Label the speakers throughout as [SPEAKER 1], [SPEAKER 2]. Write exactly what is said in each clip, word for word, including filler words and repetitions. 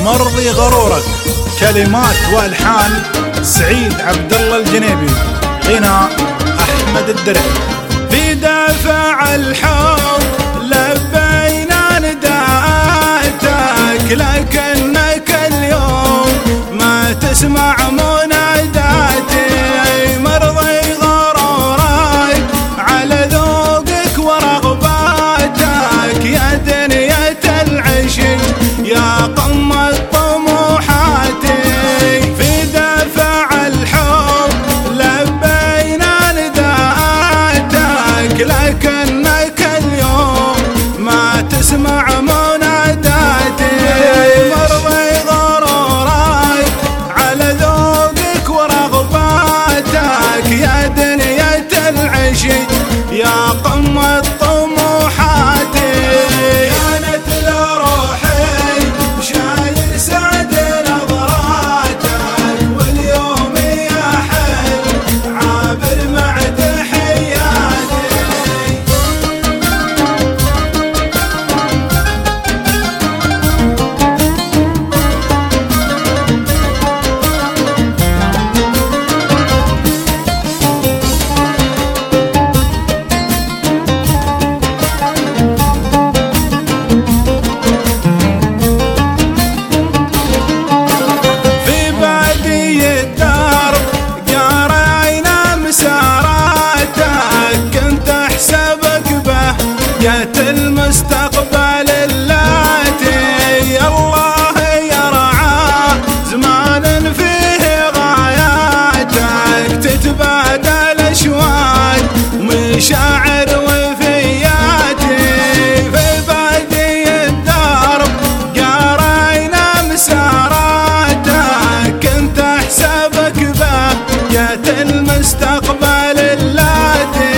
[SPEAKER 1] مرضي غرورك. كلمات والحان سعيد عبد الله الجنيبي، غناء احمد الدرعي.
[SPEAKER 2] في دافع الحب لبينا نداءتك، لكنك اليوم ما تسمع مناداتي. مرضي غرورك على ذوقك ورغباتك، يا دنيا العشق يا قمة طموحاتي. في دافع الحب لبينا نداءتك، لكنك اليوم ما تسمع مناداتي. مرضي غرورك على ذوقك ورغباتك، يا دنيا العشق يا قمة طموحاتي. كانت لروحي شايل سعد نظراتك، واليوم يا حل عابر مع تحياتي. جات المستقبل اللاتي، الله يرعاه زمان فيه غاياتك. تتبادل اشواق ومشاعر وفياتي، في بادي الدرب قارينا مساراتك. كنت احسبك به جات المستقبل اللاتي،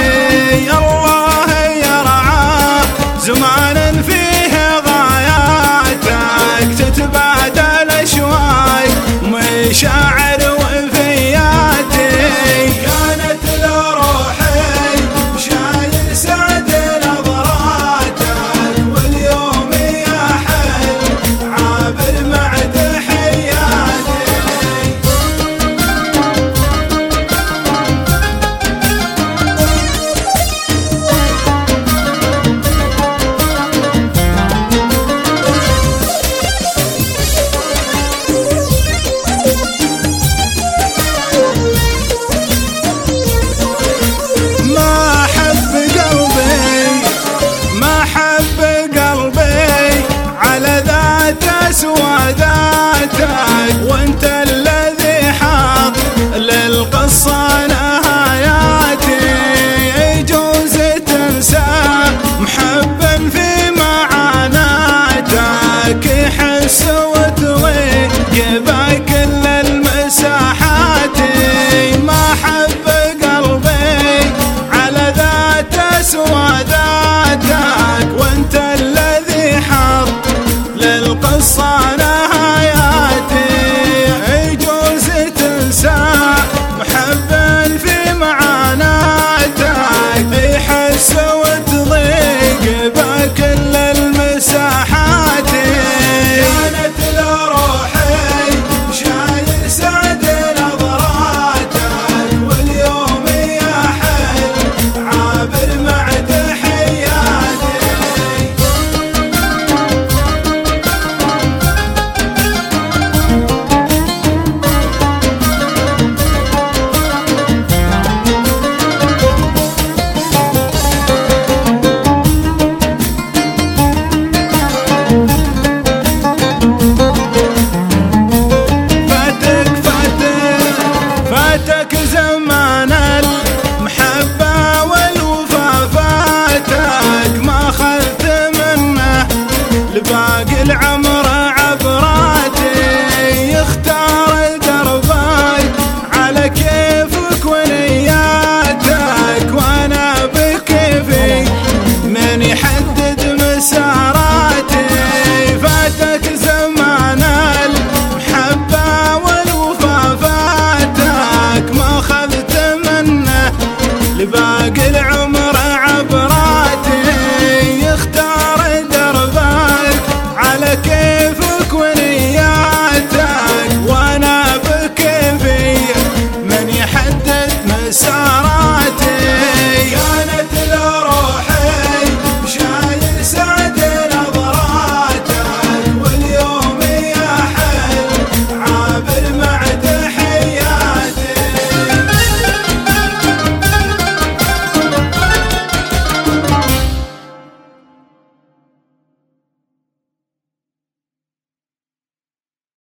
[SPEAKER 2] زمان فيه غاياتك. تتبادل اشواق ومشاعر وفياتي. كانت لروحي شايل سعد نظراتك، واليوم يا حل عابر مع تحياتي. سواداتك وانت الذي حاط للقصة نهاياتي. يجوز تنسى محبا في معاناتك، يحس وتضيق بكل المساحات. ما حب قلبي على ذات سواداتك، وانت الذي حاط للقصة نهاياتي. يجوز تنسى محبا في معاناتك، يحس وتضيق بكل المساحات. كانت لروحي شايل سعد نظراتك، واليوم يا حل عابر مع تحياتي. فاتك زمان المحبة والوفا، فاتك ما خلت منه لباقي العمر عبراتي. يختار دربك على كيفك ونياتك، وانا بكيفي من يحدد مساراتي. فاتك زمان المحبة والوفا، فاتك ما خذت منه لباقي